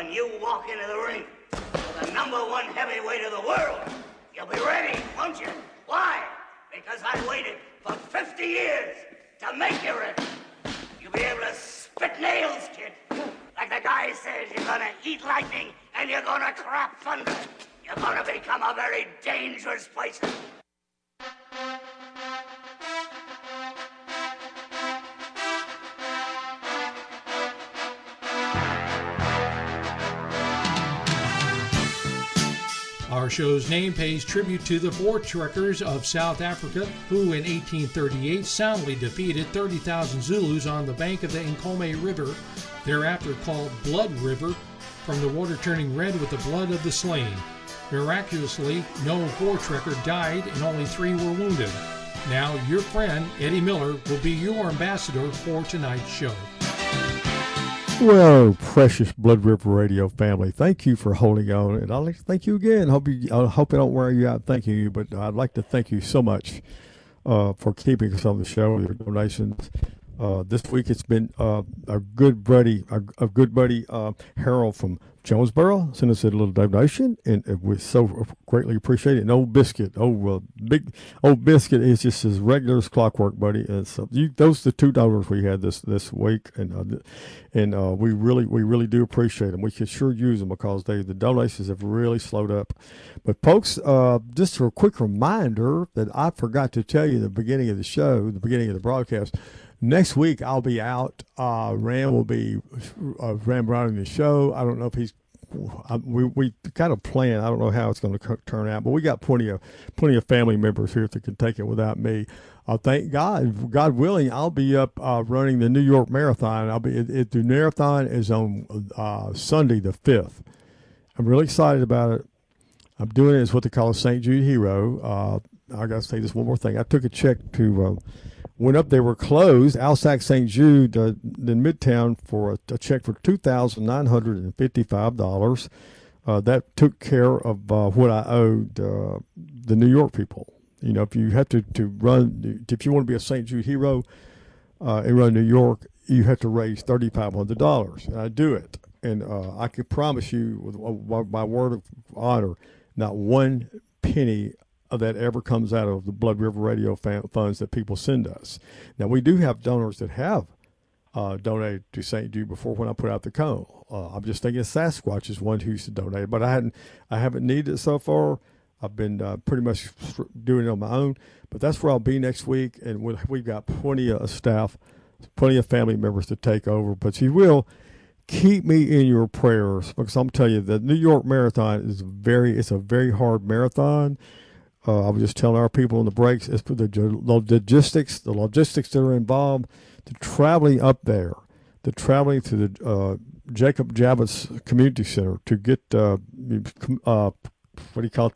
when you walk into the ring with the #1 heavyweight of the world, you'll be ready, won't you? Why? Because I waited for 50 years to make you ready. You'll be able to spit nails, kid. Like the guy says, you're gonna eat lightning and you're gonna crap thunder. You're gonna become a very dangerous person. Our show's name pays tribute to the Voortrekkers of South Africa, who in 1838 soundly defeated 30,000 Zulus on the bank of the Nkomo River, thereafter called Blood River, from the water turning red with the blood of the slain. Miraculously, no Voortrekker died and only 3 were wounded. Now, your friend, Eddie Miller, will be your ambassador for tonight's show. Well, precious Blood River Radio family, thank you for holding on, and I'd like to thank you again. I hope I don't wear you out thanking you, but I'd like to thank you so much for keeping us on the show with your donations. This week it's been our good buddy Harold from Jonesboro sent us a little donation, and we so greatly appreciate it. And Old Biscuit, big Old Biscuit is just as regular as clockwork, buddy. And so those are the 2 donors we had this week, and we really do appreciate them. We could sure use them because the donations have really slowed up. But folks, just a quick reminder that I forgot to tell you at the beginning of the show, the beginning of the broadcast. Next week, I'll be out. Ram will be running the show. I don't know if he's. We kind of plan. I don't know how it's going to turn out, but we got plenty of family members here that can take it without me. Thank God. God willing, I'll be up running the New York Marathon. The marathon is on Sunday the 5th. I'm really excited about it. I'm doing it as what they call a St. Jude Hero. I got to say this one more thing. I took a check to. Went up, they were closed. Alsac St. Jude in Midtown for a check for $2,955. That took care of what I owed the New York people. You know, if you have to run, if you want to be a St. Jude hero and run New York, you have to raise $3,500, and I do it. And I can promise you, with my word of honor, not one penny of that ever comes out of the Blood River Radio funds that people send us. Now, we do have donors that have donated to St. Jude before when I put out the cone. I'm just thinking Sasquatch is one who used to donate, but I haven't needed it so far. I've been pretty much doing it on my own, but that's where I'll be next week, and we've got plenty of staff, plenty of family members to take over. But you will keep me in your prayers, because I'm telling you, the New York Marathon is it's a very hard marathon. I was just telling our people on the breaks, it's for the logistics that are involved, the traveling up there, the traveling to the Jacob Javits Community Center to get what do you call it,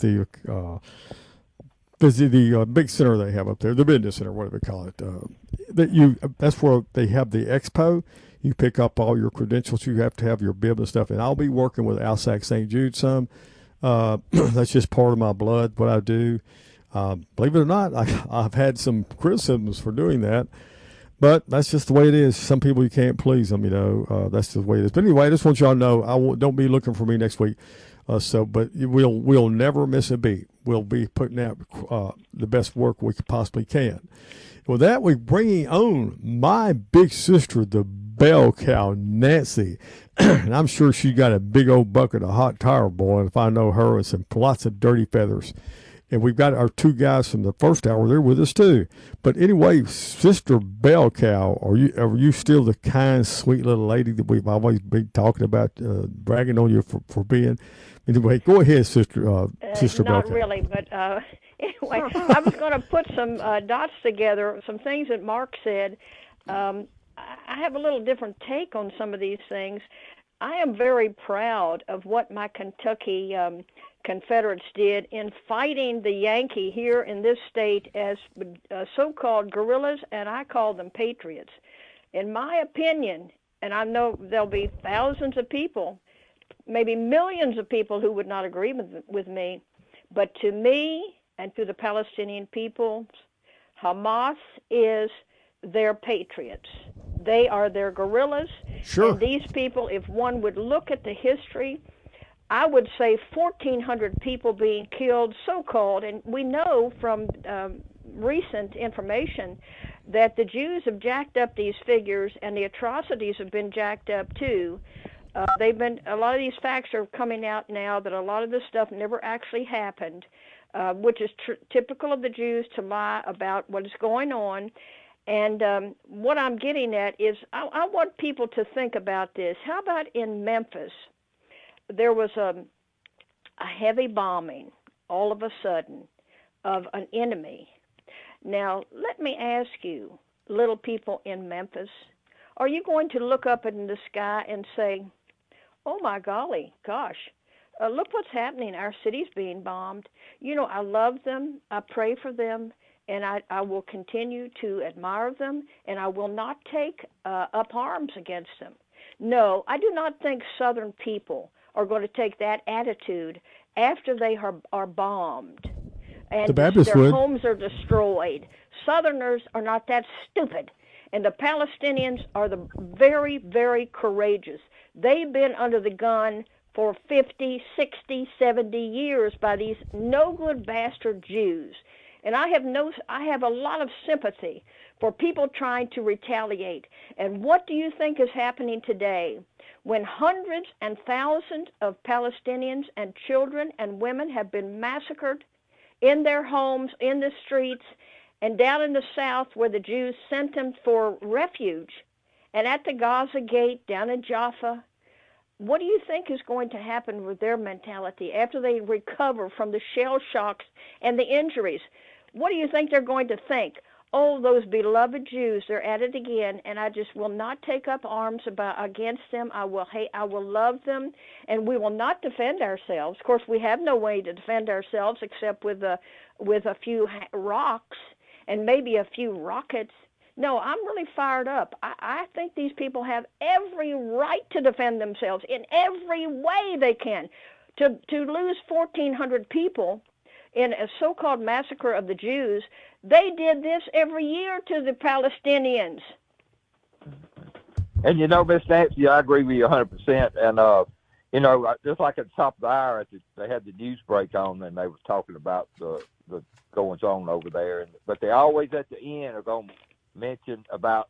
the big center they have up there, the business center, whatever they call it. That's where they have the expo. You pick up all your credentials. You have to have your bib and stuff. And I'll be working with Alsac St. Jude some. That's just part of my blood, what I do. Believe it or not, I've had some criticisms for doing that, but that's just the way it is. Some people, you can't please them, that's the way it is. But anyway, I just want y'all to know, don't be looking for me next week. But we'll never miss a beat. We'll be putting out the best work we possibly can. With that, we're bringing on my big sister, the bell cow, Nancy. And I'm sure she got a big old bucket of hot tar boiling, if I know her, and lots of dirty feathers. And we've got our 2 guys from the first hour there with us too. But anyway, Sister Bell Cow, are you still the kind, sweet little lady that we've always been talking about, bragging on you for being? Anyway, go ahead, Sister Bell Cow. Not really, but anyway, I was going to put some dots together, some things that Mark said. I have a little different take on some of these things. I am very proud of what my Kentucky Confederates did in fighting the Yankee here in this state as so-called guerrillas, and I call them patriots. In my opinion, and I know there'll be thousands of people, maybe millions of people who would not agree with me, but to me and to the Palestinian people, Hamas is their patriots. They are their guerrillas. Sure. And these people, if one would look at the history, I would say 1,400 people being killed, so-called, and we know from recent information that the Jews have jacked up these figures, and the atrocities have been jacked up too. A lot of these facts are coming out now that a lot of this stuff never actually happened, which is typical of the Jews to lie about what is going on. And what I'm getting at is I want people to think about this. How about in Memphis? There was a heavy bombing all of a sudden of an enemy. Now, let me ask you, little people in Memphis, are you going to look up in the sky and say, oh my golly, gosh, look what's happening. Our city's being bombed. You know, I love them. I pray for them. And I will continue to admire them. And I will not take up arms against them. No, I do not think Southern people are going to take that attitude after they are bombed and their homes are destroyed. Southerners are not that stupid. And the Palestinians are the very, very courageous. They've been under the gun for 50, 60, 70 years by these no-good bastard Jews. And I have a lot of sympathy for people trying to retaliate. And what do you think is happening today when hundreds and thousands of Palestinians and children and women have been massacred in their homes, in the streets, and down in the south where the Jews sent them for refuge, and at the Gaza Gate, down in Jaffa? What do you think is going to happen with their mentality after they recover from the shell shocks and the injuries? What do you think they're going to think? Oh, those beloved Jews, they're at it again, and I just will not take up arms against them. I will love them, and we will not defend ourselves. Of course, we have no way to defend ourselves except with a few rocks and maybe a few rockets. No, I'm really fired up. I think these people have every right to defend themselves in every way they can. To lose 1,400 people in a so-called massacre of the Jews, they did this every year to the Palestinians. And, you know, Miss Nancy, I agree with you 100%. And, you know, just like at the top of the hour, they had the news break on, and they were talking about the goings-on over there. But they always at the end are going to mention about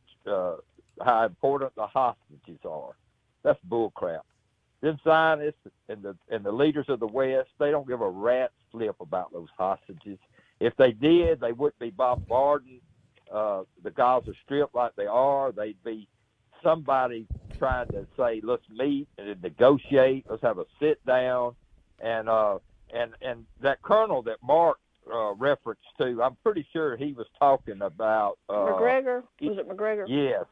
how important the hostages are. That's bullcrap. Them Zionists and the leaders of the West, they don't give a rat's flip about those hostages. If they did, they wouldn't be bombarding the Gaza Strip like they are. They'd be somebody trying to say, let's meet and negotiate. Let's have a sit down. And that colonel that Mark reference to, I'm pretty sure he was talking about McGregor. Was it McGregor? Yes,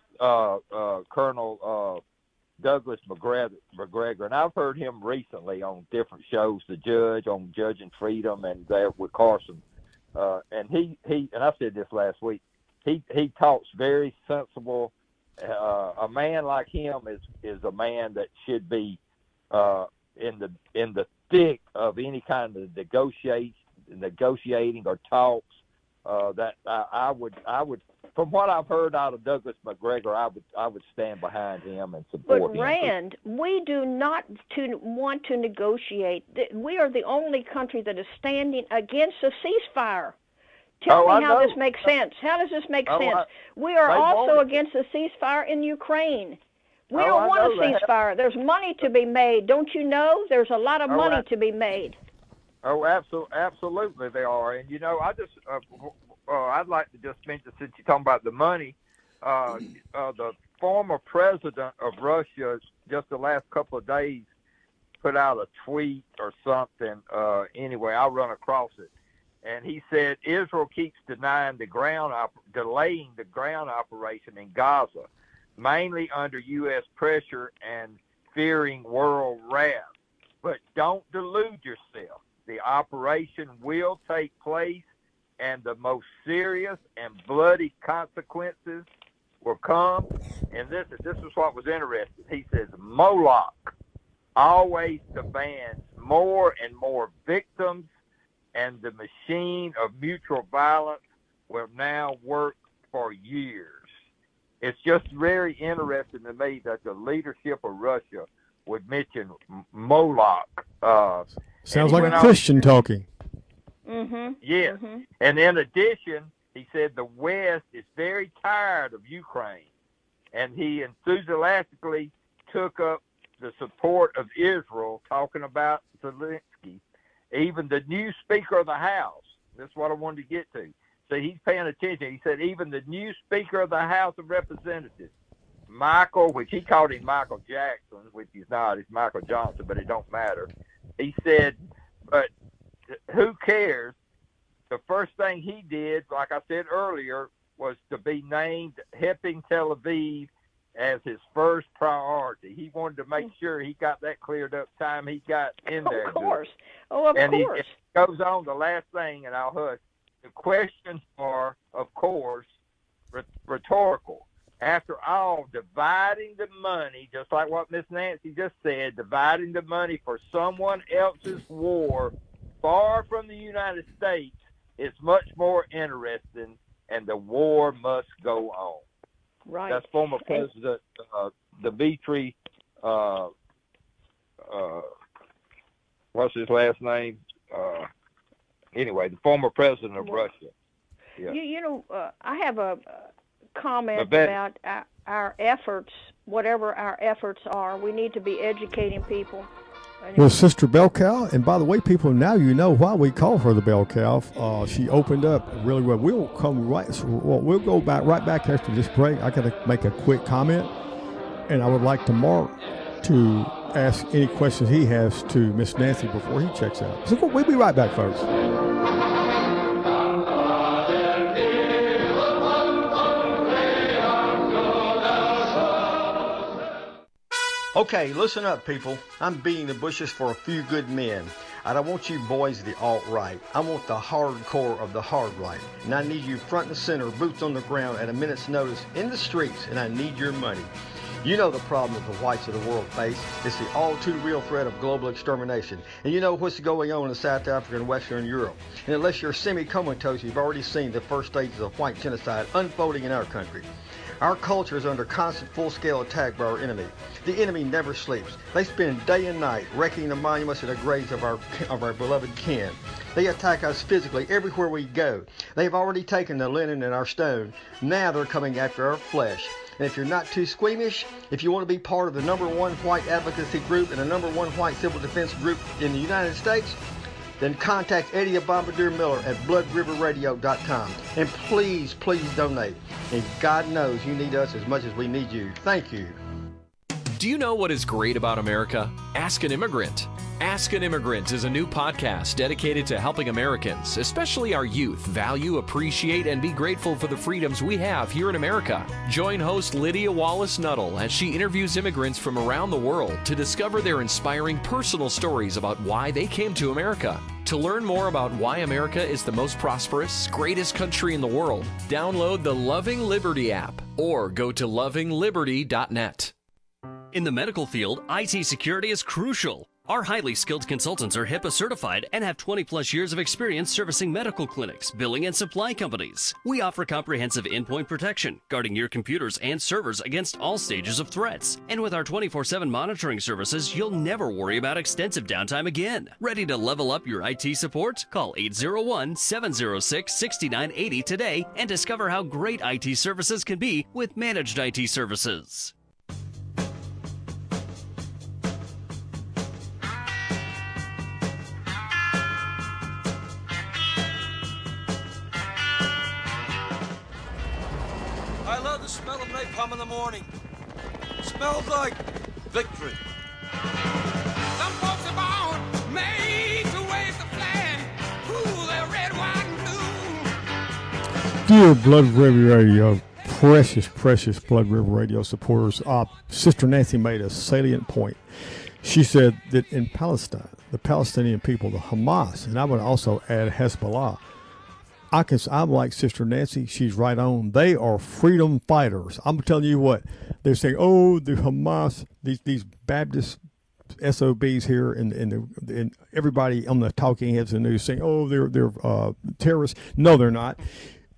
Colonel Douglas McGregor, and I've heard him recently on different shows. The Judge on Judging Freedom, and there with Carson, and he and I said this last week. He talks very sensible. A man like him is a man that should be in the thick of any kind of negotiating or talks. That I would, from what I've heard out of Douglas McGregor, I would stand behind him and support him. But Rand, we do not want to negotiate. We are the only country that is standing against a ceasefire. Tell me how this makes sense. How does this make sense? We are also against a ceasefire in Ukraine. We don't want a ceasefire. There's money to be made. Don't you know? There's a lot of money to be made. Oh, absolutely they are. And, you know, I just I'd like to just mention, since you're talking about the money, the former president of Russia just the last couple of days put out a tweet or something. Anyway, I'll run across it. And he said Israel keeps delaying the ground operation in Gaza, mainly under U.S. pressure and fearing world wrath. But don't delude yourself. The operation will take place, and the most serious and bloody consequences will come. And this is what was interesting. He says Moloch always demands more and more victims, and the machine of mutual violence will now work for years. it's just very interesting to me that the leadership of Russia would mention Moloch. Sounds like a Christian talking. Mm-hmm. Yes. Mm-hmm. And in addition, he said the West is very tired of Ukraine. And he enthusiastically took up the support of Israel, talking about Zelensky. Even the new Speaker of the House, that's what I wanted to get to. So he's paying attention. He said even the new Speaker of the House of Representatives, Michael, which he called him Michael Jackson, which he's not, it's Michael Johnson, but it don't matter. He said, but who cares? The first thing he did, like I said earlier, was to be named helping Tel Aviv as his first priority. He wanted to make sure he got that cleared up time he got in there. Of course. Oh, of and course. He goes on, the last thing, and I'll hush. The questions are, of course, rhetorical. After all, dividing the money, just like what Miss Nancy just said, dividing the money for someone else's war far from the United States is much more interesting, and the war must go on. Right. That's former President Dmitry, what's his last name? Anyway, the former president of Russia. Yeah. You know, I have a comment about our efforts, whatever our efforts are. We need to be educating people. Well, Sister Bell Cow, and by the way, people, now you know why we call her the Bell Cow. She opened up really well. We'll come we'll go right back after this break. I got to make a quick comment, and I would like to Mark to ask any questions he has to Miss Nancy before he checks out. So we'll be right back, folks. Okay, listen up, people. I'm beating the bushes for a few good men. I don't want you boys of the alt-right. I want the hardcore of the hard right. And I need you front and center, boots on the ground at a minute's notice in the streets, and I need your money. You know the problem that the whites of the world face. It's the all too real threat of global extermination. And you know what's going on in South Africa and Western Europe. And unless you're semi-comatose, you've already seen the first stages of white genocide unfolding in our country. Our culture is under constant full-scale attack by our enemy. The enemy never sleeps. They spend day and night wrecking the monuments and the graves of our beloved kin. They attack us physically everywhere we go. They've already taken the linen and our stone. Now they're coming after our flesh. And if you're not too squeamish, if you want to be part of the #1 white advocacy group and the #1 white civil defense group in the United States, then contact Eddie Bombardier Miller at bloodriverradio.com. And please, please donate. And God knows you need us as much as we need you. Thank you. Do you know what is great about America? Ask an Immigrant. Ask an Immigrant is a new podcast dedicated to helping Americans, especially our youth, value, appreciate, and be grateful for the freedoms we have here in America. Join host Lydia Wallace Nuttall as she interviews immigrants from around the world to discover their inspiring personal stories about why they came to America. To learn more about why America is the most prosperous, greatest country in the world, download the Loving Liberty app or go to lovingliberty.net. In the medical field, IT security is crucial. Our highly skilled consultants are HIPAA certified and have 20-plus years of experience servicing medical clinics, billing, and supply companies. We offer comprehensive endpoint protection, guarding your computers and servers against all stages of threats. And with our 24/7 monitoring services, you'll never worry about extensive downtime again. Ready to level up your IT support? Call 801-706-6980 today and discover how great IT services can be with managed IT services. I love the smell of napalm in the morning. Smells like victory. Some folks are born made to wave the flag. Ooh, they're red, white, and blue. Dear Blood River Radio, precious Blood River Radio supporters, Sister Nancy made a salient point. She said that in Palestine, the Palestinian people, the Hamas, and I would also add Hezbollah, I'm like Sister Nancy. She's right on. They are freedom fighters. I'm telling you what. They're saying, oh, the Hamas, these Baptist SOBs here, and everybody on the talking heads of the news saying, oh, they're terrorists. No, they're not.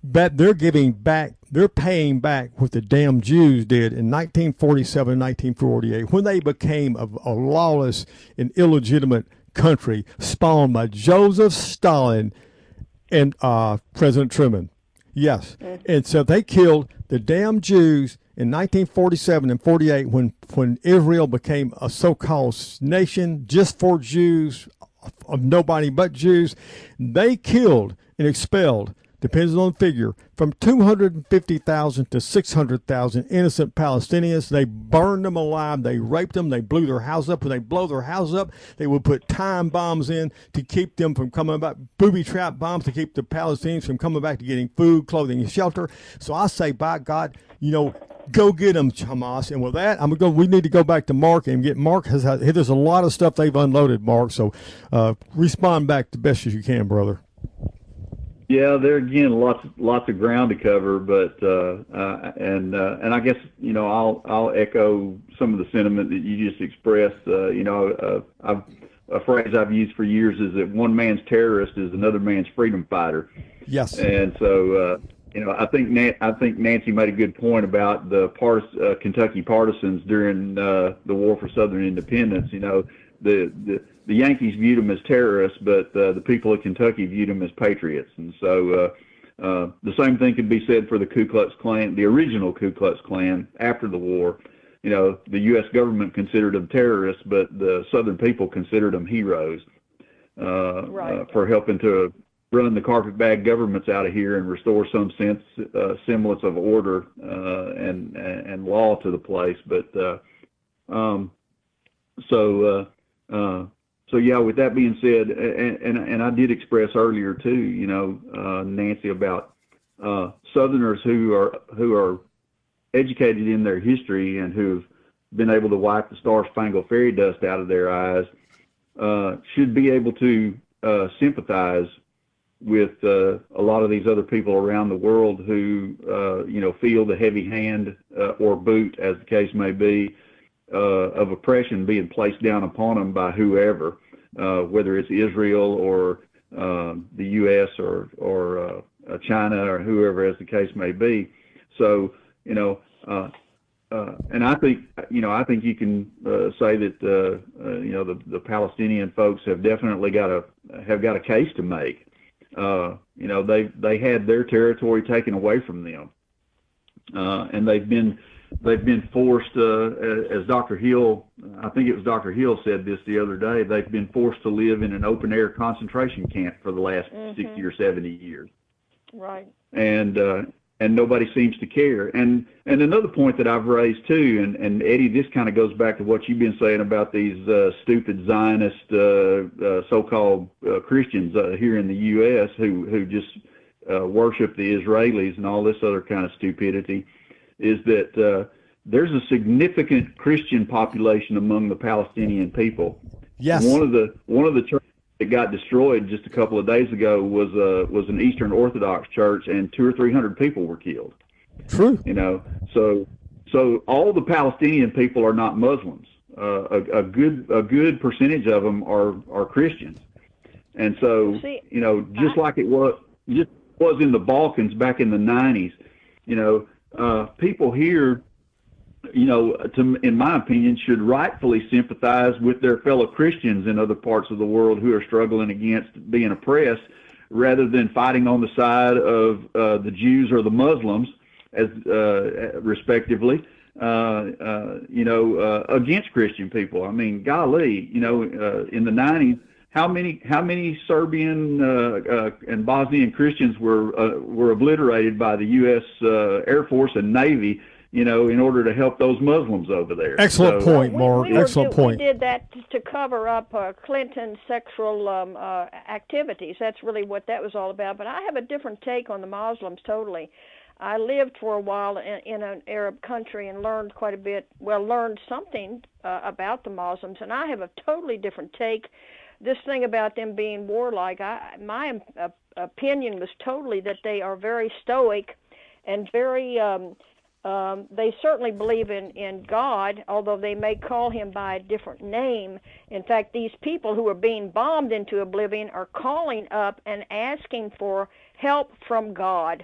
But they're giving back, they're paying back what the damn Jews did in 1947, 1948, when they became a lawless and illegitimate country spawned by Joseph Stalin and President Truman. Yes. And so they killed the damn Jews in 1947 and 48 when Israel became a so-called nation just for Jews, of nobody but Jews. They killed and expelled, depends on the figure, from 250,000 to 600,000 innocent Palestinians. They burned them alive. They raped them. They blew their house up. When they blow their house up, they would put time bombs in to keep them from coming back, booby trap bombs to keep the Palestinians from coming back to getting food, clothing, and shelter. So I say, by God, go get them, Hamas. And with that, we need to go back to Mark and get Mark. There's a lot of stuff they've unloaded, Mark. So respond back the best as you can, brother. Yeah, there again, lots of ground to cover, but and I guess I'll echo some of the sentiment that you just expressed. A phrase I've used for years is that one man's terrorist is another man's freedom fighter. Yes. And so I think Nancy made a good point about the Kentucky partisans during the War for Southern Independence. The Yankees viewed them as terrorists, but the people of Kentucky viewed them as patriots. And so the same thing could be said for the Ku Klux Klan, the original Ku Klux Klan after the war. The U.S. government considered them terrorists, but the Southern people considered them heroes for helping to run the carpetbag governments out of here and restore some semblance of order and law to the place. But So yeah, with that being said, and I did express earlier too, Nancy, about Southerners who are educated in their history and who've been able to wipe the Star-Spangled Fairy dust out of their eyes should be able to sympathize with a lot of these other people around the world who feel the heavy hand or boot, as the case may be, of oppression being placed down upon them by whoever, whether it's Israel or the U.S. or China or whoever, as the case may be. So, and I think you can say that the Palestinian folks have definitely got a case to make. They had their territory taken away from them, and they've been forced, as Dr. Hill, I think it was Dr. Hill said this the other day, they've been forced to live in an open-air concentration camp for the last 60 or 70 years. Right. And nobody seems to care. And another point that I've raised too, and Eddie, this kind of goes back to what you've been saying about these stupid Zionist so-called Christians here in the U.S. who just worship the Israelis and all this other kind of stupidity, is that there's a significant Christian population among the Palestinian people. Yes. One of the churches that got destroyed just a couple of days ago was an Eastern Orthodox church, and 200 or 300 people were killed. True. So all the Palestinian people are not Muslims. A good percentage of them are Christians, and so just like it was in the Balkans back in the 90s. People here, in my opinion, should rightfully sympathize with their fellow Christians in other parts of the world who are struggling against being oppressed, rather than fighting on the side of the Jews or the Muslims, as respectively, against Christian people. I mean, golly, in the 90s, how many Serbian and Bosnian Christians were obliterated by the U.S. Air Force and Navy, in order to help those Muslims over there? Excellent point, Mark. Excellent point. We did that to cover up Clinton's sexual activities. That's really what that was all about. But I have a different take on the Muslims totally. I lived for a while in an Arab country and learned quite a bit, learned something about the Muslims, and I have a totally different take. This thing about them being warlike, my opinion was totally that they are very stoic and very, they certainly believe in God, although they may call him by a different name. In fact, these people who are being bombed into oblivion are calling up and asking for help from God.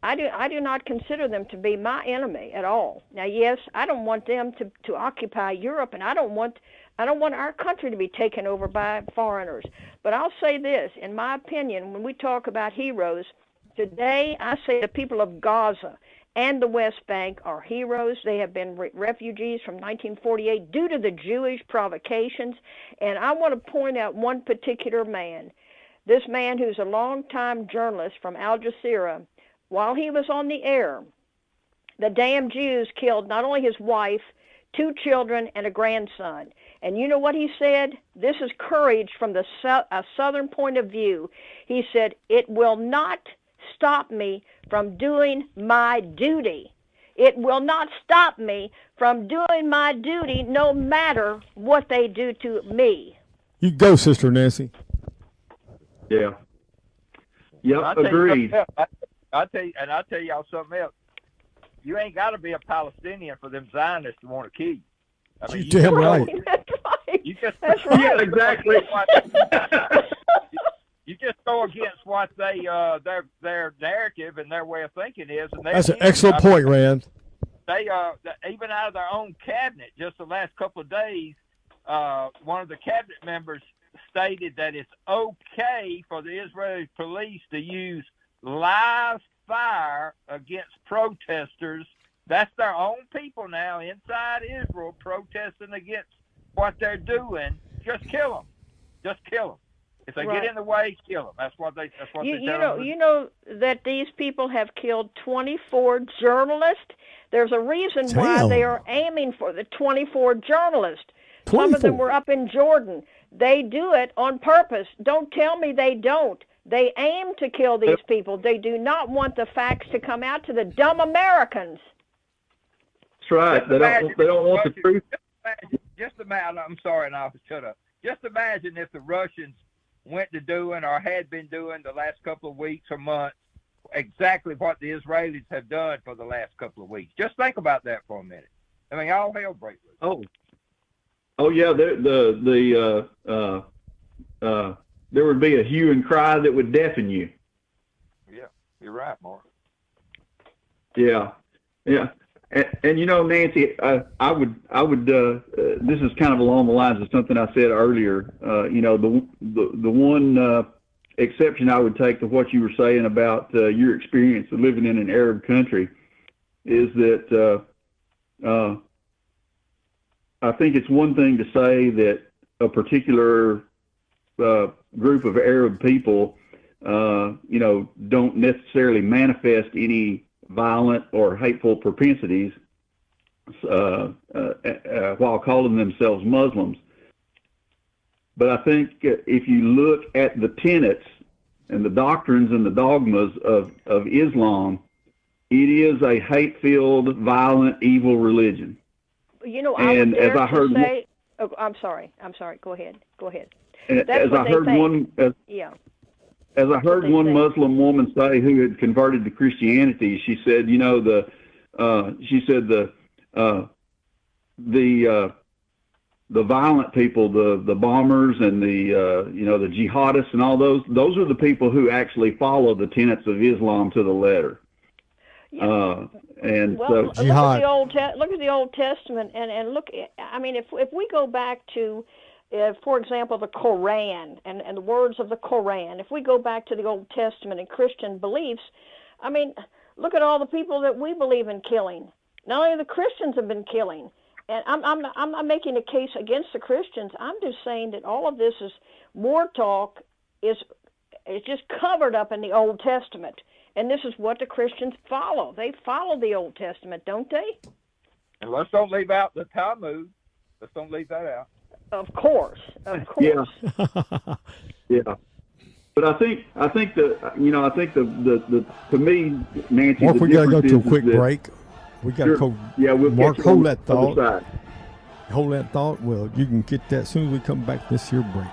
I do not consider them to be my enemy at all. Now, yes, I don't want them to occupy Europe, and I don't want our country to be taken over by foreigners. But I'll say this, in my opinion, when we talk about heroes, today I say the people of Gaza and the West Bank are heroes. They have been refugees from 1948 due to the Jewish provocations. And I want to point out one particular man, this man who's a longtime journalist from Al Jazeera. While he was on the air, the damn Jews killed not only his wife, 2 children, and a grandson. And you know what he said? This is courage from a southern point of view. He said, "It will not stop me from doing my duty. It will not stop me from doing my duty no matter what they do to me." You go, Sister Nancy. Yeah. Yep, agreed. I'll tell y'all something else. You ain't got to be a Palestinian for them Zionists to want to kill you. I mean, You're damn right. That's right. That's right. Yeah, exactly. You just go against what they their narrative and their way of thinking is, and That's an excellent point, Rand. They even out of their own cabinet, just the last couple of days, one of the cabinet members stated that it's okay for the Israeli police to use live fire against protesters. That's their own people now inside Israel protesting against what they're doing. Just kill them. Just kill them. If they get in the way, kill them. That's what they tell them. You know that these people have killed 24 journalists. There's a reason why they are aiming for the 24 journalists. 24. Some of them were up in Jordan. They do it on purpose. Don't tell me they don't. They aim to kill these people. They do not want the facts to come out to the dumb Americans. That's right. They don't want the truth. Just imagine. I'm sorry, and I'll shut up. Just imagine if the Russians went to doing or had been doing the last couple of weeks or months exactly what the Israelis have done for the last couple of weeks. Just think about that for a minute. I mean, all hell breaks loose. Oh yeah. There would be a hue and cry that would deafen you. Yeah, you're right, Mark. Yeah. And you know, Nancy, I would. This is kind of along the lines of something I said earlier. You know, the one exception I would take to what you were saying about your experience of living in an Arab country is that I think it's one thing to say that a particular group of Arab people, you know, don't necessarily manifest any violent or hateful propensities while calling themselves Muslims. But I think if you look at the tenets and the doctrines and the dogmas of Islam, it is a hate-filled, violent, evil religion. You know, and as I heard, I'm sorry. Go ahead. As I heard one Muslim woman say who had converted to Christianity, she said, you know, the violent people, the bombers and the you know, the jihadists and all those are the people who actually follow the tenets of Islam to the letter. Yeah. And well, so look at the Old Testament and look. I mean, if we go back to, for example, the Koran and the words of the Koran, if we go back to the Old Testament and Christian beliefs, I mean, look at all the people that we believe in killing. Not only the Christians have been killing, and I'm not making a case against the Christians. I'm just saying that all of this is war talk is just covered up in the Old Testament. And this is what the Christians follow. They follow the Old Testament, don't they? And let's don't leave out the Talmud. Let's don't leave that out. Of course. Yeah. Yeah. But I think the to me, Nancy, Mark, we got to go to a quick break. We got to go. Yeah, we'll Mark, hold that thought. Hold that thought. Well, you can get that as soon as we come back this here break.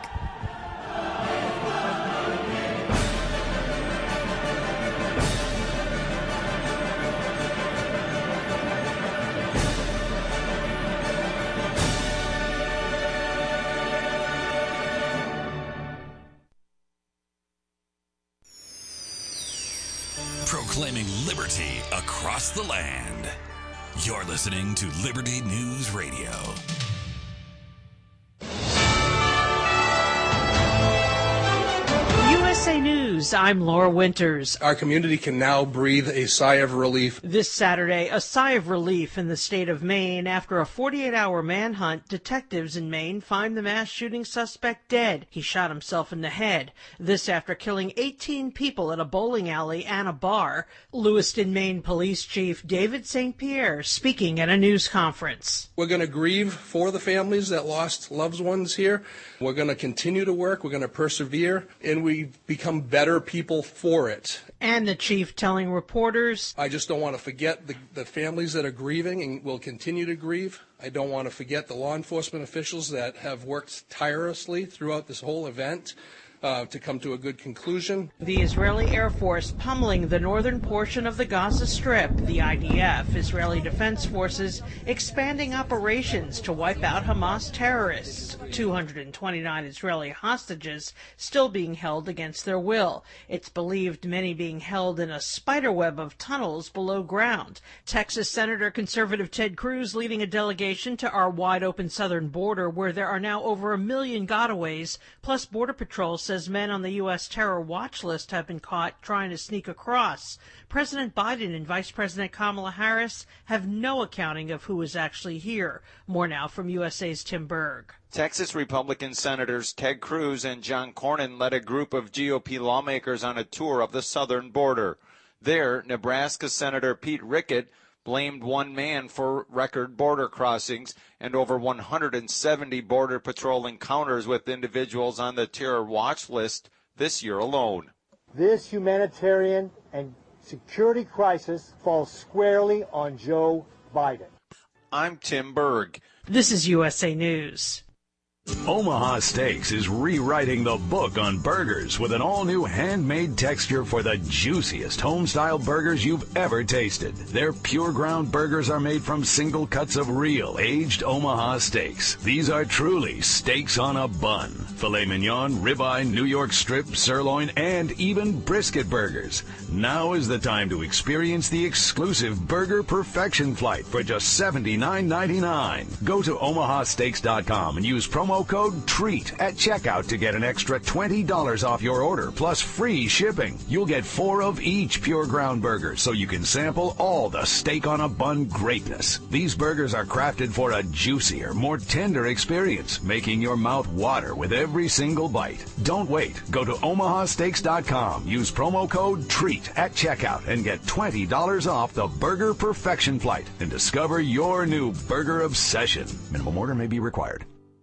proclaiming liberty across the land. You're listening to Liberty News Radio. USA News, I'm Laura Winters. Our community can now breathe a sigh of relief. This Saturday, a sigh of relief in the state of Maine. After a 48-hour manhunt, detectives in Maine find the mass shooting suspect dead. He shot himself in the head. This after killing 18 people at a bowling alley and a bar. Lewiston, Maine Police Chief David St. Pierre speaking at a news conference. We're going to grieve for the families that lost loved ones here. We're going to continue to work. We're going to persevere, and we've become better people for it. And the chief telling reporters, I just don't want to forget the families that are grieving and will continue to grieve. I don't want to forget the law enforcement officials that have worked tirelessly throughout this whole event to come to a good conclusion. The Israeli Air Force pummeling the northern portion of the Gaza Strip. The IDF, Israeli Defense Forces, expanding operations to wipe out Hamas terrorists. 229 Israeli hostages still being held against their will. It's believed many being held in a spiderweb of tunnels below ground. Texas Senator conservative Ted Cruz leading a delegation to our wide-open southern border where there are now over 1 million gotaways, plus Border Patrol says men on the U.S. terror watch list have been caught trying to sneak across. President Biden and Vice President Kamala Harris have no accounting of who is actually here. More now from USA's Tim Berg. Texas Republican Senators Ted Cruz and John Cornyn led a group of GOP lawmakers on a tour of the southern border. There, Nebraska Senator Pete Rickett blamed one man for record border crossings and over 170 Border Patrol encounters with individuals on the terror watch list this year alone. This humanitarian and security crisis falls squarely on Joe Biden. I'm Tim Berg. This is USA News. Omaha Steaks is rewriting the book on burgers with an all-new handmade texture for the juiciest home-style burgers you've ever tasted. Their pure ground burgers are made from single cuts of real aged Omaha steaks. These are truly steaks on a bun. Filet mignon, ribeye, New York strip, sirloin, and even brisket burgers. Now is the time to experience the exclusive Burger Perfection Flight for just $79.99. Go to omahasteaks.com and use promo code TREAT at checkout to get an extra $20 off your order plus free shipping. You'll get 4 of each pure ground burger so you can sample all the steak on a bun greatness. These burgers are crafted for a juicier, more tender experience, making your mouth water with every single bite. Don't wait. Go to omahasteaks.com. Use promo code TREAT at checkout and get $20 off the Burger Perfection Flight and discover your new burger obsession. Minimum order may be required.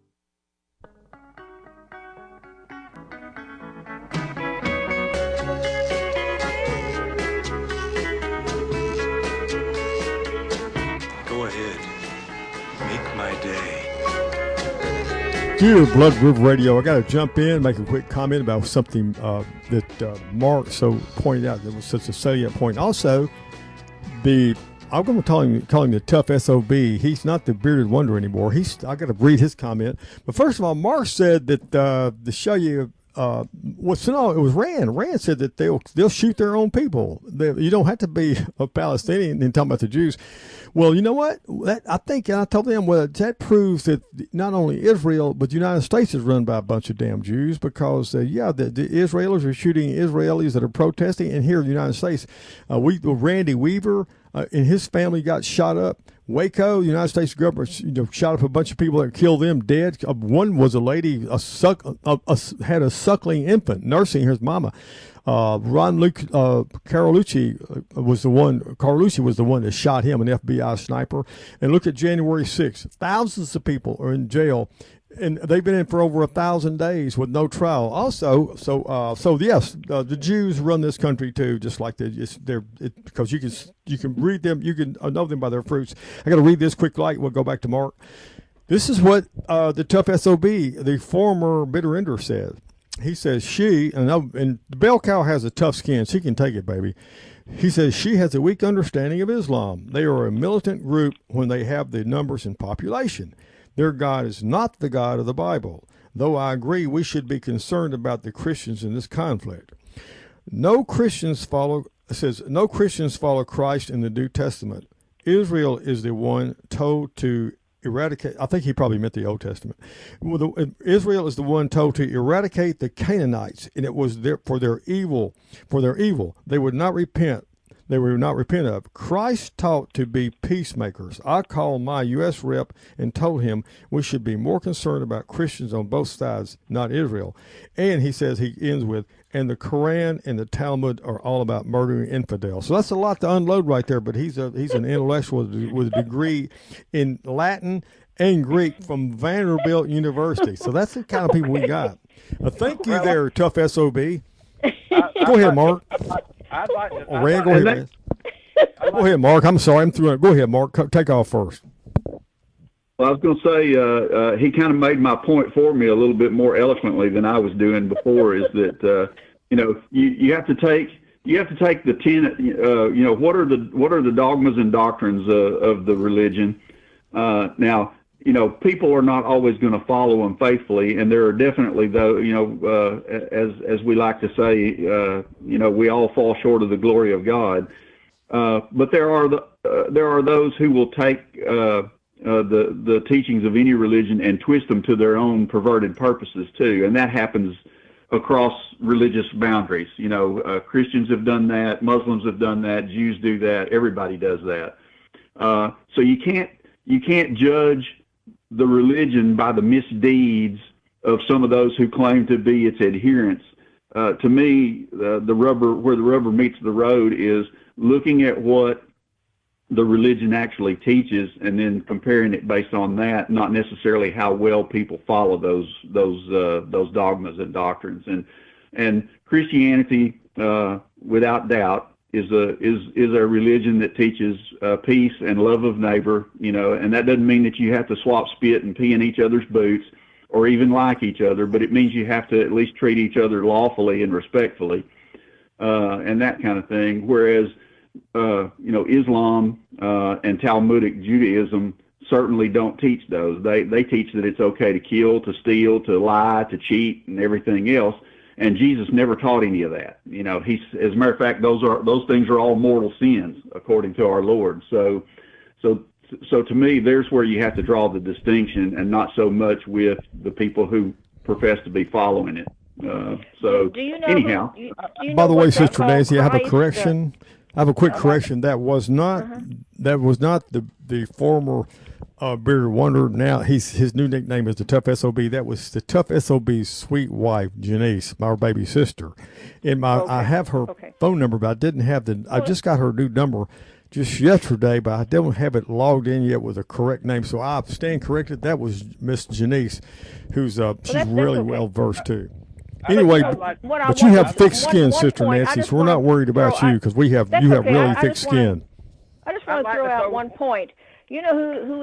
Dear Blood River Radio, I got to jump in, make a quick comment about something that Mark pointed out that was such a salient point. Also, I'm going to call him the tough SOB. He's not the bearded wonder anymore. I got to read his comment. But first of all, Mark said that to show you it was Rand. Rand said that they'll shoot their own people. You don't have to be a Palestinian in talking about the Jews. Well, you know what? I think, and I told them, that proves that not only Israel, but the United States is run by a bunch of damn Jews because, the Israelis are shooting Israelis that are protesting. And here in the United States, Randy Weaver and his family got shot up. Waco, the United States government, shot up a bunch of people that killed them dead. One was a lady, had a suckling infant, nursing his mama. Carlucci was the one that shot him, an FBI sniper. And look at January 6th. Thousands of people are in jail, and they've been in for over 1,000 days with no trial. Also, yes, the Jews run this country too, just like because you can read them, you can know them by their fruits. I got to read this quick light. We'll go back to Mark. This is what the tough SOB, the former bitter ender, said. He says and the bell cow has a tough skin. She can take it, baby. He says she has a weak understanding of Islam. They are a militant group when they have the numbers in population. Their God is not the God of the Bible, though I agree we should be concerned about the Christians in this conflict. No Christians follow it says, no Christians follow Christ in the New Testament. Israel is the one told to eradicate. I think he probably meant the Old Testament. Israel is the one told to eradicate the Canaanites, and it was for their evil. They would not repent. They would not repent of. Christ taught to be peacemakers. I called my U.S. rep and told him we should be more concerned about Christians on both sides, not Israel. And he says, he ends with, and the Quran and the Talmud are all about murdering infidels. So that's a lot to unload right there, but he's an intellectual with a degree in Latin and Greek from Vanderbilt University. So that's the kind of people we got. Thank you there, Tough SOB. Go ahead, Mark. I'd like to. Ray, go ahead, man. Go ahead, Mark. I'm sorry. I'm through it. Go ahead, Mark. Take off first. Well, I was going to say he kind of made my point for me a little bit more eloquently than I was doing before. Is that you have to take the tenet. What are the dogmas and doctrines of the religion? Now, people are not always going to follow them faithfully, and there are definitely, though, as we like to say, we all fall short of the glory of God. But there are those who will take the teachings of any religion and twist them to their own perverted purposes too, and that happens across religious boundaries. Christians have done that, Muslims have done that, Jews do that, everybody does that. So you can't judge the religion by the misdeeds of some of those who claim to be its adherents. To me, where the rubber meets the road is looking at what the religion actually teaches and then comparing it based on that, not necessarily how well people follow those dogmas and doctrines. And Christianity, without doubt, is a religion that teaches peace and love of neighbor, and that doesn't mean that you have to swap spit and pee in each other's boots or even like each other, but it means you have to at least treat each other lawfully and respectfully, and that kind of thing. Whereas, Islam and Talmudic Judaism certainly don't teach those. They teach that it's okay to kill, to steal, to lie, to cheat, and everything else. And Jesus never taught any of that. As a matter of fact, those things are all mortal sins according to our Lord. So to me, there's where you have to draw the distinction, and not so much with the people who profess to be following it. Anyhow, by the way, Sister Nancy, I have a correction. I have a quick correction. That was not the former Bearded Wonder. Now his new nickname is the Tough SOB. That was the Tough SOB's sweet wife, Janice, my baby sister. I have her phone number, but I didn't have I just got her new number just yesterday, but I don't have it logged in yet with a correct name. So I stand corrected. That was Miss Janice, who's she's really well versed too. Anyway, but you have thick skin, Sister Nancy, so we're not worried about you because you have really thick skin. I just want to throw out one point. You know who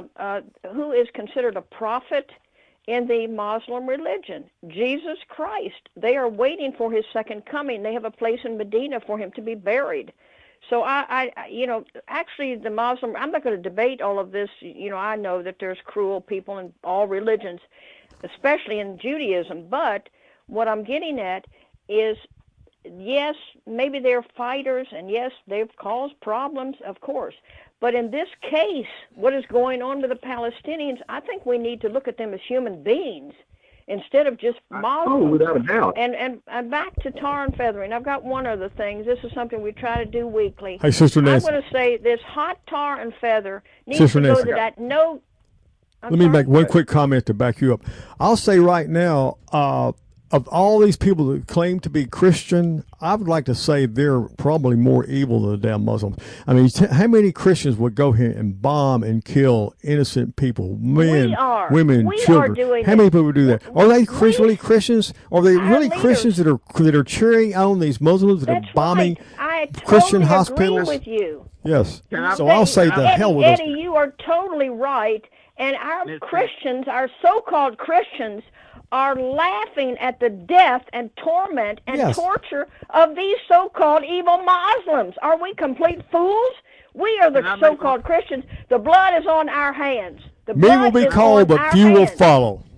is considered a prophet in the Muslim religion? Jesus Christ. They are waiting for his second coming. They have a place in Medina for him to be buried. So actually the Muslim, I'm not going to debate all of this. I know that there's cruel people in all religions, especially in Judaism, but what I'm getting at is, yes, maybe they're fighters, and yes, they've caused problems, of course. But in this case, what is going on with the Palestinians, I think we need to look at them as human beings instead of just Muslims. Oh, without a doubt. And back to tar and feathering. I've got one other thing. This is something we try to do weekly. Hey, Sister Nancy. I'm going to say this hot tar and feather needs to go to that no. Let me make one quick comment to back you up. I'll say right now, of all these people that claim to be Christian, I would like to say they're probably more evil than the damn Muslims. I mean, how many Christians would go here and bomb and kill innocent people, men, women, children? How many people would do that? Are they really Christians? Are they really Christians that are cheering on these Muslims that are bombing Christian hospitals? Agree with you. Yes. I'll say the hell with us. Eddie, you are totally right. And our Christians, our so-called Christians, are laughing at the death and torment and torture of these so-called evil Muslims. Are we complete fools? We are the so-called Christians. The blood is on our hands. Many will be called, but few will follow.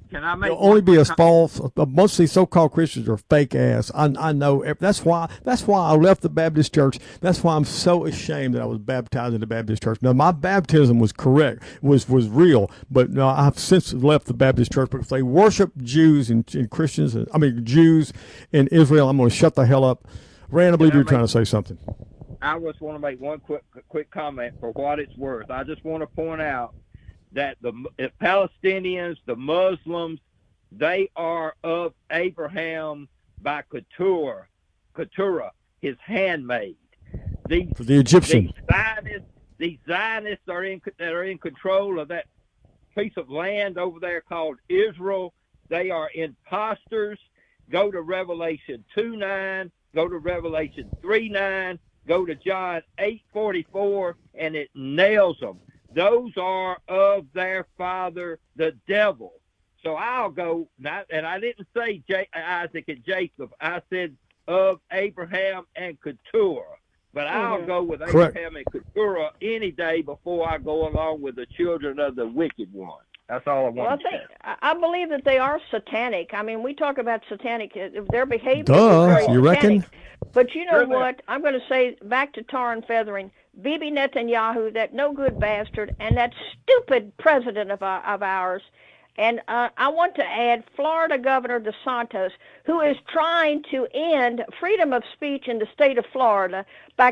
Can I make They'll only be one as false. Most of these so-called Christians are fake ass. I know. That's why I left the Baptist church. That's why I'm so ashamed that I was baptized in the Baptist church. Now, my baptism was correct, was real, but no, I've since left the Baptist church because they worship Jews and Christians. Jews in Israel. I'm going to shut the hell up. Rand, I believe you're trying to say something. I just want to make one quick comment for what it's worth. I just want to point out that the Palestinians, the Muslims, they are of Abraham by Keturah, his handmaid. The Egyptian. These Zionists that are in control of that piece of land over there called Israel. They are imposters. Go to Revelation 2:9. Go to Revelation 3:9. Go to John 8:44, and it nails them. Those are of their father, the devil. So I'll go, and I didn't say Isaac and Jacob. I said of Abraham and Keturah. But I'll go with Abraham and Keturah any day before I go along with the children of the wicked one. That's all I want to say. I believe that they are satanic. I mean, we talk about satanic. Their behavior is very you reckon? satanic. But you know what? I'm going to say back to tar and feathering. Bibi Netanyahu, that no-good bastard, and that stupid president of ours. And I want to add Florida Governor DeSantis, who is trying to end freedom of speech in the state of Florida by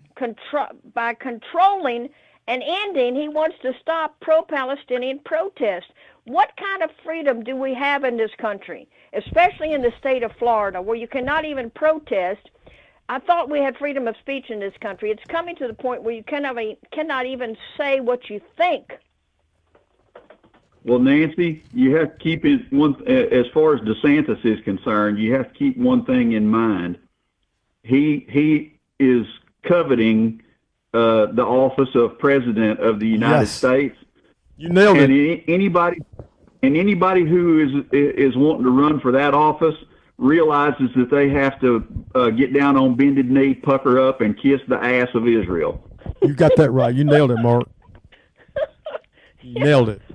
controlling and ending. He wants to stop pro-Palestinian protests. What kind of freedom do we have in this country, especially in the state of Florida, where you cannot even protest? I thought we had freedom of speech in this country. It's coming to the point where you cannot even say what you think. Well, Nancy, you have to keep it as far as DeSantis is concerned, you have to keep one thing in mind. He is coveting the office of President of the United States. You nailed it. And anybody who is wanting to run for that office realizes that they have to get down on bended knee, pucker up, and kiss the ass of Israel. You got that right. You nailed it, Mark. You nailed it.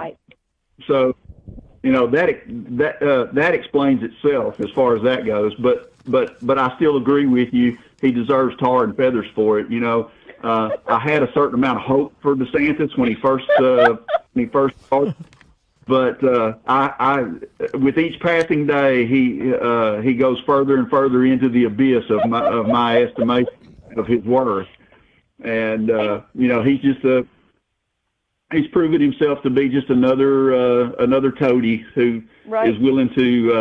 So, you know, that explains itself as far as that goes. But I still agree with you. He deserves tar and feathers for it. You know, I had a certain amount of hope for DeSantis when he first started. But I with each passing day, he goes further and further into the abyss of my estimation of his worth. And you know, he's proven himself to be just another toady who is willing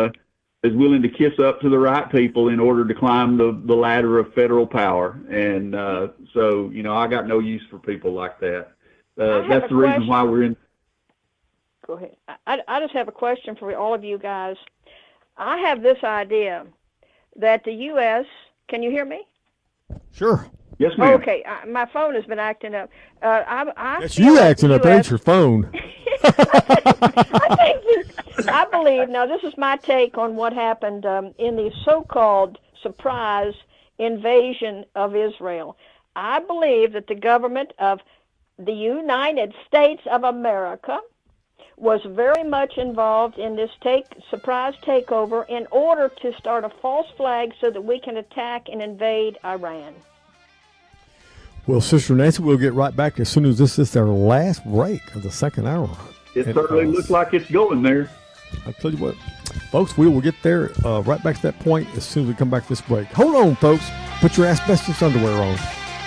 to kiss up to the right people in order to climb the ladder of federal power. And so, you know, I got no use for people like that. That's the reason why we're in. Go ahead. I just have a question for all of you guys. I have this idea that the U.S. Can you hear me? Sure. Yes, ma'am. Okay, my phone has been acting up. That's you acting up. Ain't your phone. I believe, now this is my take on what happened in the so-called surprise invasion of Israel. I believe that the government of the United States of America was very much involved in this surprise takeover in order to start a false flag so that we can attack and invade Iran. Well, Sister Nancy, we'll get right back as soon as this is our last break of the second hour. It certainly looks like it's going there. I'll tell you what, folks, we will get there right back to that point as soon as we come back this break. Hold on, folks. Put your asbestos underwear on.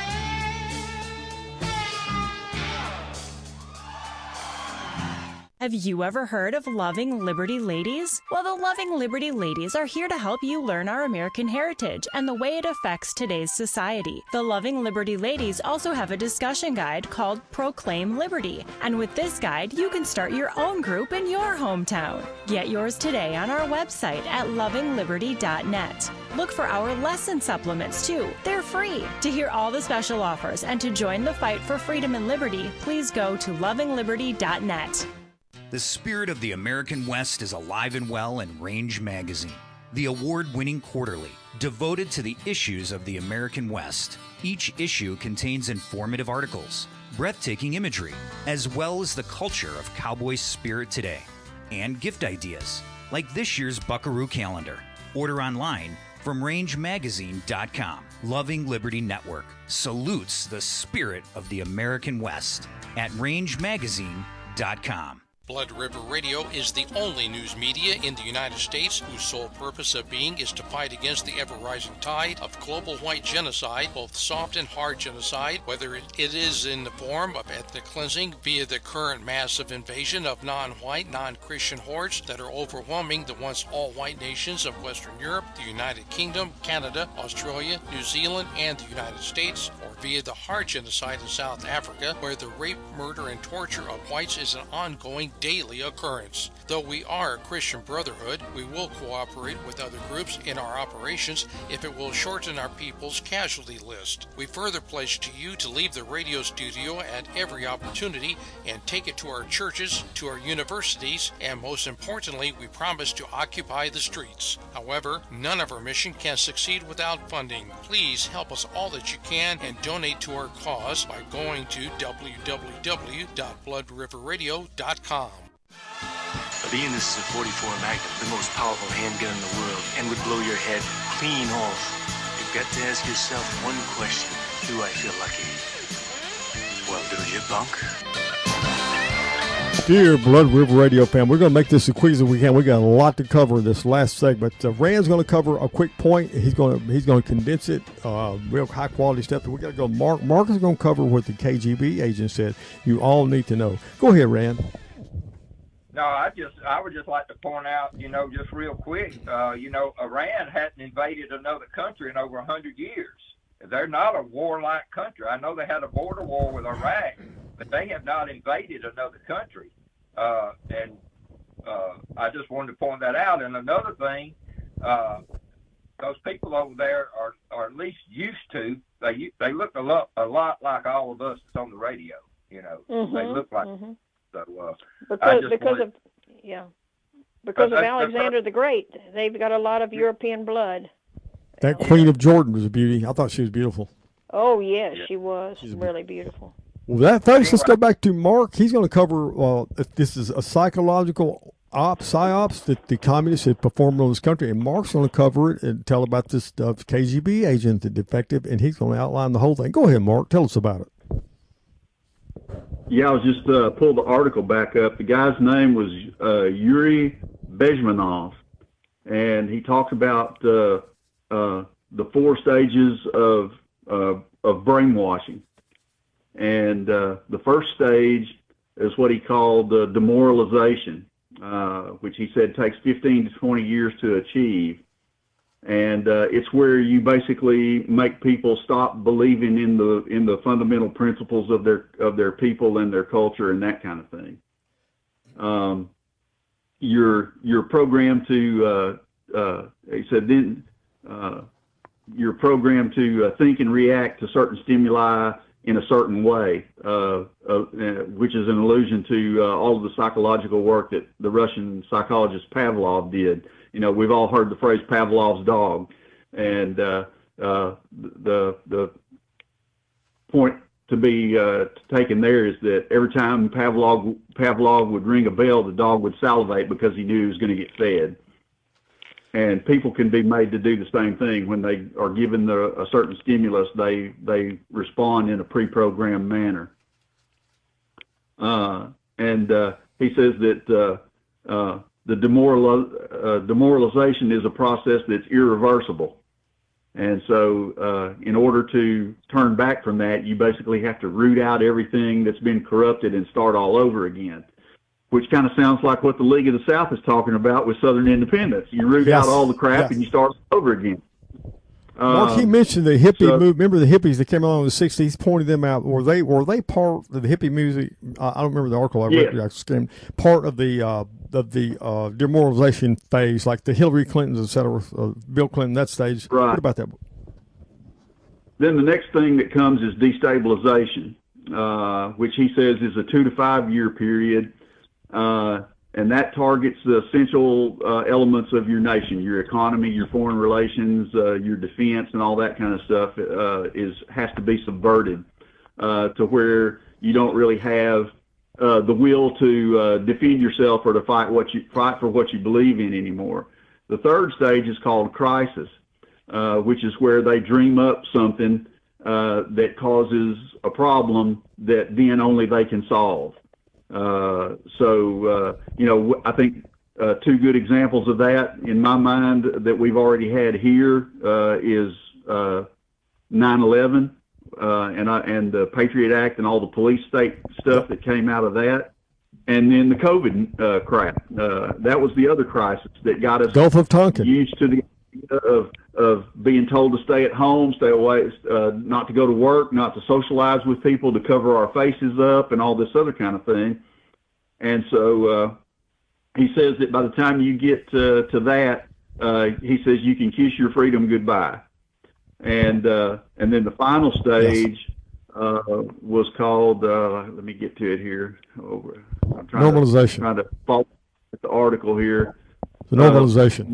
Have you ever heard of Loving Liberty Ladies? Well, the Loving Liberty Ladies are here to help you learn our American heritage and the way it affects today's society. The Loving Liberty Ladies also have a discussion guide called Proclaim Liberty. And with this guide, you can start your own group in your hometown. Get yours today on our website at lovingliberty.net. Look for our lesson supplements, too. They're free. To hear all the special offers and to join the fight for freedom and liberty, please go to lovingliberty.net. The spirit of the American West is alive and well in Range Magazine, the award-winning quarterly devoted to the issues of the American West. Each issue contains informative articles, breathtaking imagery, as well as the culture of cowboy spirit today. and gift ideas, like this year's Buckaroo calendar. Order online from rangemagazine.com. Loving Liberty Network salutes the spirit of the American West at rangemagazine.com. Blood River Radio is the only news media in the United States whose sole purpose of being is to fight against the ever-rising tide of global white genocide, both soft and hard genocide, whether it is in the form of ethnic cleansing via the current massive invasion of non-white, non-Christian hordes that are overwhelming the once all-white nations of Western Europe, the United Kingdom, Canada, Australia, New Zealand, and the United States, or via the hard genocide in South Africa, where the rape, murder, and torture of whites is an ongoing daily occurrence. Though we are a Christian brotherhood, we will cooperate with other groups in our operations if it will shorten our people's casualty list. We further pledge to you to leave the radio studio at every opportunity and take it to our churches, to our universities, and most importantly, we promise to occupy the streets. However, none of our mission can succeed without funding. Please help us all that you can and donate to our cause by going to www.bloodriverradio.com. Being this is a 44 Magnum, the most powerful handgun in the world, and would blow your head clean off. You've got to ask yourself one question. Do I feel lucky? Well, do you, punk? Dear Blood River Radio fan, we're going to make this as quick as we can. We got a lot to cover in this last segment. Rand's going to cover a quick point. He's going to condense it, real high quality stuff. We got to go. Mark is going to cover what the KGB agent said. You all need to know. Go ahead, Rand. No, I would just like to point out, just real quick, Iran hadn't invaded another country in over 100 years. They're not a warlike country. I know they had a border war with Iraq, but they have not invaded another country. And I just wanted to point that out. And another thing, those people over there are at least used to. They look a lot like all of us that's on the radio. Mm-hmm, they look like. Mm-hmm. So because of Alexander the Great, they've got a lot of European blood. That Queen of Jordan was a beauty. I thought she was beautiful. Oh yes, she was. She's really beautiful. Well, folks, let's go back to Mark. He's going to cover if this is a psychological psyops that the communists had performed on this country, and Mark's going to cover it and tell about this KGB agent, the defective, and he's going to outline the whole thing. Go ahead, Mark. Tell us about it. Yeah, I was just pulled the article back up. The guy's name was Yuri Bezmenov, and he talks about the 4 stages of brainwashing. And the first stage is what he called demoralization, which he said takes 15 to 20 years to achieve. And it's where you basically make people stop believing in the fundamental principles of their people and their culture and that kind of thing. You're programmed to he said then you're programmed to think and react to certain stimuli in a certain way, which is an allusion to all of the psychological work that the Russian psychologist Pavlov did. We've all heard the phrase Pavlov's dog, and the point to be taken there is that every time Pavlov would ring a bell, the dog would salivate because he knew he was going to get fed. And people can be made to do the same thing when they are given a certain stimulus. They respond in a pre-programmed manner. And he says that the demoralization is a process that's irreversible. And so in order to turn back from that, you basically have to root out everything that's been corrupted and start all over again, which kind of sounds like what the League of the South is talking about with Southern independence. You root out all the crap and you start over again. Mark, he mentioned the hippie movement. Remember the hippies that came along in the 60s? He pointed them out. Were they part of the hippie music? I don't remember the article I read. I skimmed part of the demoralization phase, like the Hillary Clintons, et cetera, Bill Clinton, that stage. Right. What about that? Then the next thing that comes is destabilization, which he says is a 2 to 5 year period. And that targets the essential elements of your nation, your economy, your foreign relations, your defense, and all that kind of stuff has to be subverted to where you don't really have the will to defend yourself or to fight for what you believe in anymore. The third stage is called crisis, which is where they dream up something that causes a problem that then only they can solve. I think two good examples of that in my mind that we've already had here is 9/11 and the Patriot Act and all the police state stuff that came out of that, and then the COVID crap. That was the other crisis that got us Gulf of Tonkin. Used to the idea of being told to stay at home, stay away, not to go to work, not to socialize with people, to cover our faces up, and all this other kind of thing. And so he says that by the time you get to that, he says you can kiss your freedom goodbye. And then the final stage was called, let me get to it here. I'm normalization. Trying to follow the article here. The normalization.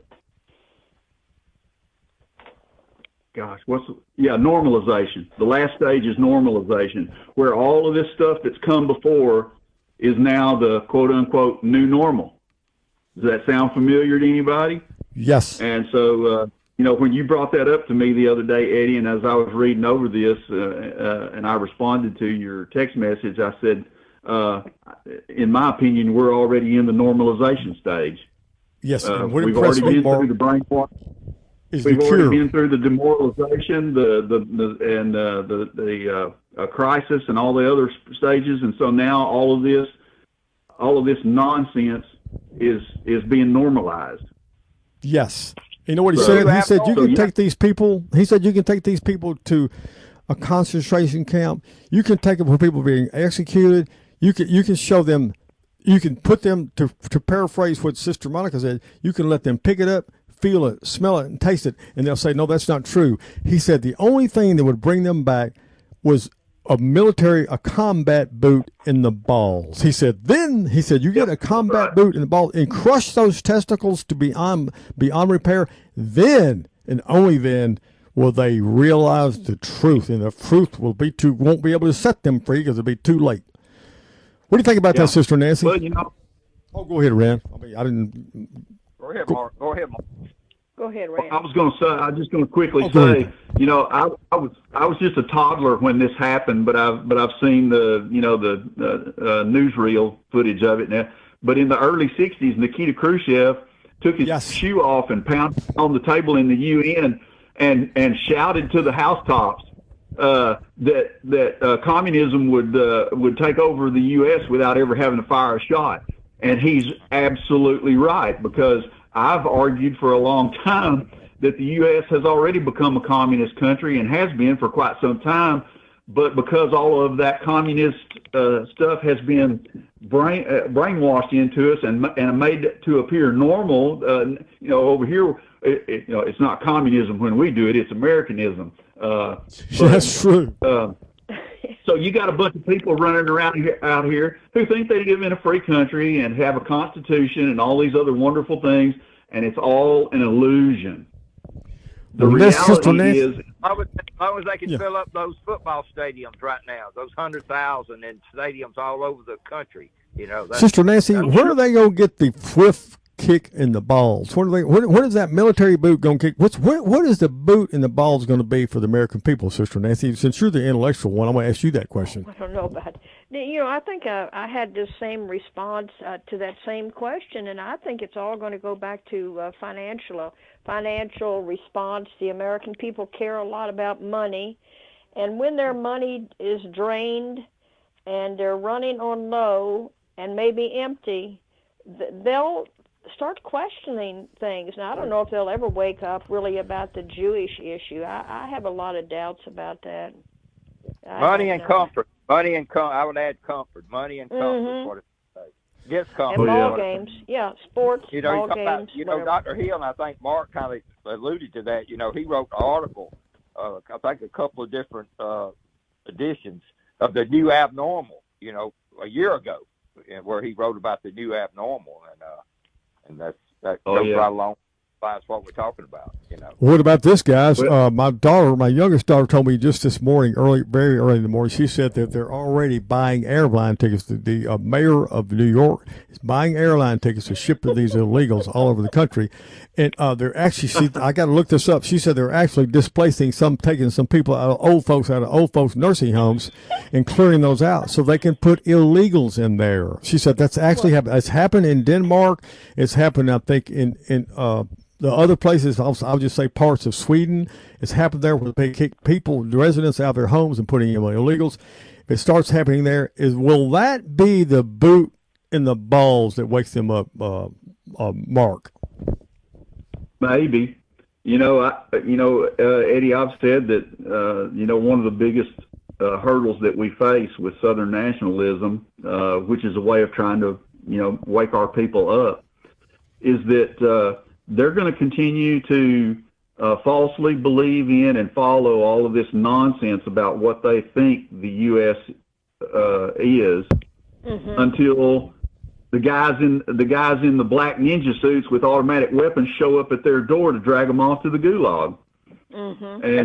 Normalization. The last stage is normalization, where all of this stuff that's come before is now the quote-unquote new normal. Does that sound familiar to anybody? Yes. And so, when you brought that up to me the other day, Eddie, and as I was reading over this and I responded to your text message, I said, in my opinion, we're already in the normalization stage. Yes. We've already been through the brainwash. We've already been through the demoralization, the crisis, and all the other stages, and so now all of this nonsense is being normalized. Yes. You know what he said? He said you can take these people. He said you can take these people to a concentration camp. You can take them for people being executed. You can show them. You can put them to paraphrase what Sister Monica said. You can let them pick it up, feel it, smell it, and taste it, and they'll say, no, that's not true. He said the only thing that would bring them back was a combat boot in the balls. He said, you get a combat boot in the balls and crush those testicles to beyond repair. Then, and only then, will they realize the truth, and the truth won't be able to set them free because it'll be too late. What do you think about that, Sister Nancy? Well, go ahead, Rand. Go ahead, Mark. Go ahead, Mark. Go ahead, Rand. I was just going to quickly say, I was just a toddler when this happened, but I've seen the newsreel footage of it now. But in the early '60s, Nikita Khrushchev took his shoe off and pounded on the table in the UN and shouted to the housetops that communism would take over the U.S. without ever having to fire a shot. And he's absolutely right, because I've argued for a long time that the U.S. has already become a communist country and has been for quite some time, but because all of that communist stuff has been brainwashed into us and made it to appear normal, over here, it's not communism when we do it; it's Americanism. That's true. So you got a bunch of people running around out here who think they live in a free country and have a constitution and all these other wonderful things, and it's all an illusion. The reality is, as long as they can fill up those football stadiums right now, those 100,000 in stadiums all over the country, Sister Nancy, where are they going to get the swift kick in the balls? What is that military boot going to kick? What is the boot in the balls going to be for the American people, Sister Nancy? Since you're the intellectual one, I'm going to ask you that question. I don't know about it. I think I had the same response to that same question, and I think it's all going to go back to financial response. The American people care a lot about money, and when their money is drained and they're running on low and maybe empty, they'll start questioning things. Now, I don't know if they'll ever wake up really about the Jewish issue. I have a lot of doubts about that. Money and comfort. I would add comfort. Money and comfort. What it gets comfort. And ball games. Yeah, sports, ball games. Dr. Hill, and I think Mark kind of alluded to that. He wrote an article, I think a couple of different editions of the new abnormal, a year ago, where he wrote about the new abnormal. And that goes right along. That's what we're talking about, What about this, guys? My youngest daughter told me just this morning, very early in the morning, she said that they're already buying airline tickets. The mayor of New York is buying airline tickets to ship to these illegals all over the country. And they're actually, I got to look this up. She said they're actually taking some people out of old folks nursing homes and clearing those out so they can put illegals in there. She said that's actually happened. It's happened in Denmark. It's happened, I think, in the other places, I'll just say parts of Sweden. It's happened there where they kick residents out of their homes and putting in illegals. If it starts happening there, will that be the boot in the balls that wakes them up, Mark? Maybe. Eddie, I've said that, one of the biggest hurdles that we face with Southern nationalism, which is a way of trying to, wake our people up, is that they're going to continue to falsely believe in and follow all of this nonsense about what they think the U.S. Is until the guys in the black ninja suits with automatic weapons show up at their door to drag them off to the gulag. And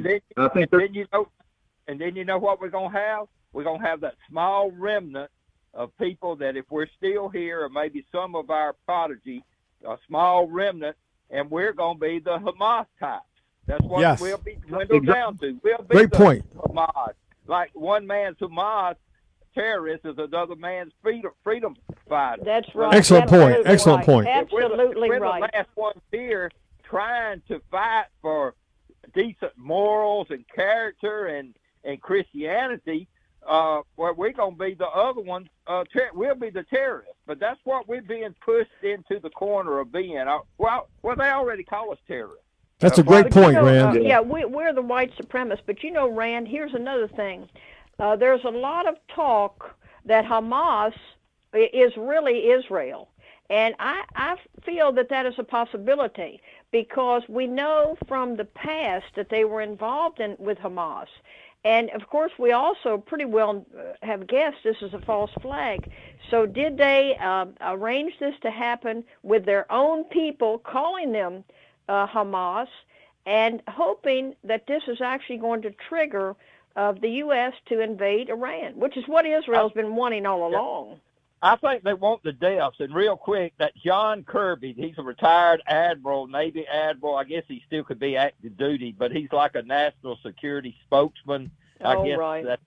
then you know what we're going to have? We're going to have that small remnant of people that, if we're still here, or maybe some of our prodigy, a small remnant, and we're going to be the Hamas types. That's what we'll be dwindled down to. We'll be Great point. Hamas. Like one man's Hamas terrorist is another man's freedom fighter. That's right. Excellent point. Excellent point. Absolutely we're right. the last ones here trying to fight for decent morals and character and Christianity. Well, we're going to be the other ones. We'll be the terrorists. But that's what we're being pushed into the corner of being. Well, they already call us terrorists. That's a great point, Rand. We're the white supremacists. But, Rand, here's another thing. There's a lot of talk that Hamas is really Israel. And I feel that is a possibility because we know from the past that they were involved with Hamas. And, of course, we also pretty well have guessed this is a false flag. So did they arrange this to happen with their own people, calling them Hamas, and hoping that this is actually going to trigger the U.S. to invade Iran, which is what Israel's been wanting all along? I think they want the deaths. And real quick, that John Kirby, he's a retired admiral, Navy admiral. I guess he still could be active duty, but he's like a national security spokesman. I guess right. That,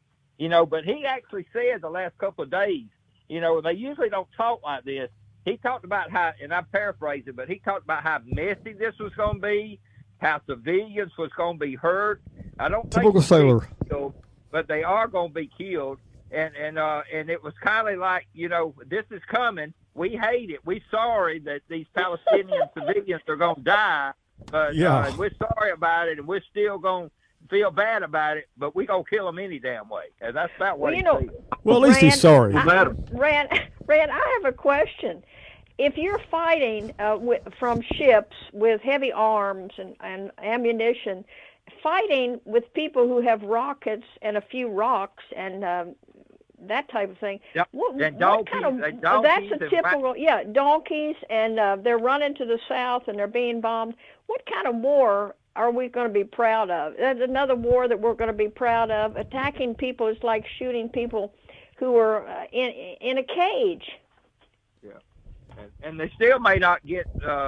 but he actually said the last couple of days, they usually don't talk like this. He talked about how, and I'm paraphrasing, but he talked about how messy this was going to be, how civilians was going to be hurt. I don't think typical sailor, but they are going to be killed. And it was kind of like, this is coming. We hate it. We're sorry that these Palestinian civilians are going to die, but we're sorry about it, and we're still going to feel bad about it, but we're going to kill them any damn way. And that's about what he said. Well, at least he's sorry. Rand, I have a question. If you're fighting from ships with heavy arms and ammunition, fighting with people who have rockets and a few rocks and that type of thing. Yep. What kind of, that's a typical, donkeys, and they're running to the south and they're being bombed. What kind of war are we going to be proud of? There's another war that we're going to be proud of. Attacking people is like shooting people who are in a cage. Yeah, and they still may not get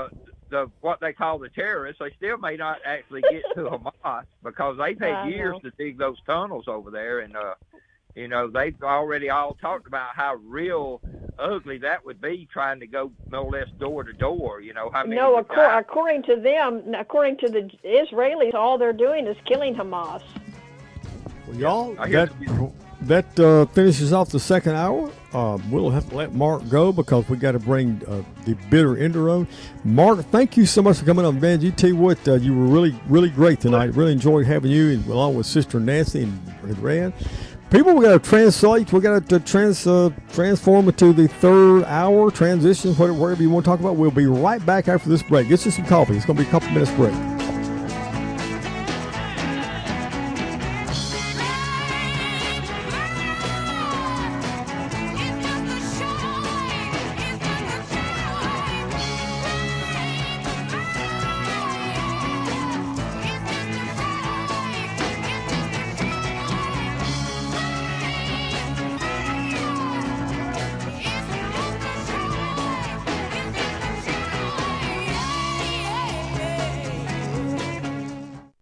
what they call the terrorists. They still may not actually get to Hamas because they've had years to dig those tunnels over there, and they've already all talked about how real ugly that would be, trying to go no less door to door. How many? No, according to them, according to the Israelis, all they're doing is killing Hamas. Well, y'all, that finishes off the second hour. We'll have to let Mark go because we got to bring the bitter ender on. Mark, thank you so much for coming on, man. You tell you what, you were really, really great tonight. Really enjoyed having you, and along with Sister Nancy and Rand. People, we got to translate. We got to transform it to the third hour transition, whatever you want to talk about. We'll be right back after this break. Get you some coffee. It's going to be a couple minutes break.